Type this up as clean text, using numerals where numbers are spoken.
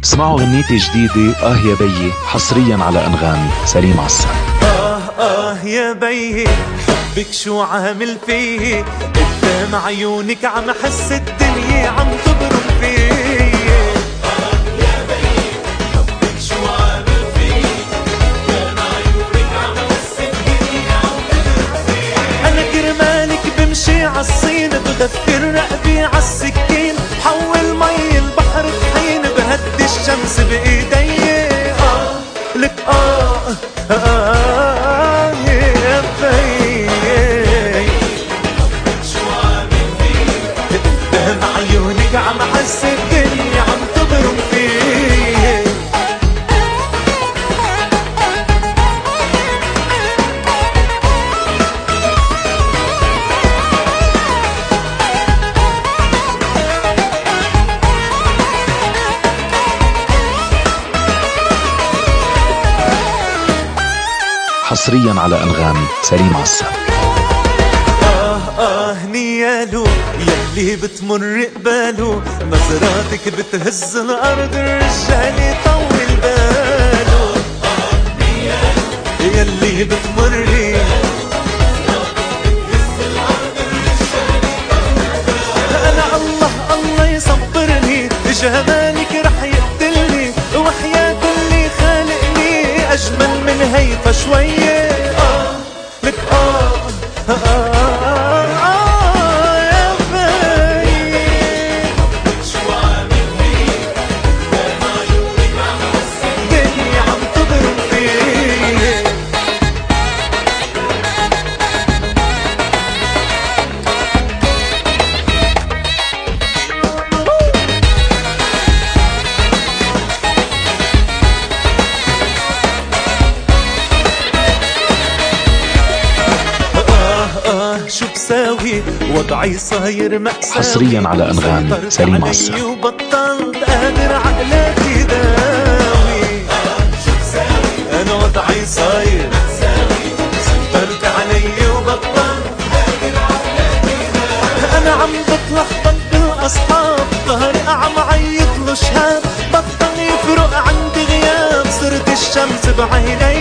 اسمعوا غنيتي جديدة يا بيي حصريا على أنغامي. سليم عسل. يا بيي حبك شو عامل فيه، قدام عيونك عم احس الدنيا عم تبرم فيه. يا بيي حبك شو عامل فيه، قدام عيونك عم احس الدنيا عم تبرم فيه. انا كرمالك بمشي عالصين، بغفر رقبي عالسكين، بحول مي البحر طحين، بهدي الشمس بايدي. لك يا بيي شو عامل فيه، قدام عيونك عم احس الدنيا عم تبرم فيه. حصريا على أنغامي. سليم عسل. نيالو يلي بتمر قباله، نظراتك بتهز الأرض، الرجال يطول باله. نيالو يلي بتمري، أنا الله يصبرني، جمالك رح يقتلني، وحياة اللي خالقني أجمل من هيفا شوية. لك يا بيي شو عامل فيه، قدام عيونك عم احس الدنيا عم تبرم فيه. شو بساوي وضعي صاير مأساوي، حصريا على أنغامي. سليم عسل. وبطلت قادر عقلاتي داوي. شو بساوي أنا وضعي صاير مأساوي، سيطرت علي وبطلت قادر عقلاتي داوي. أنا عم بتلخبط بالأصحاب، ظهري عم عيط له شهاب، بطل يفرق عندي غياب، صرت الشمس بعيني.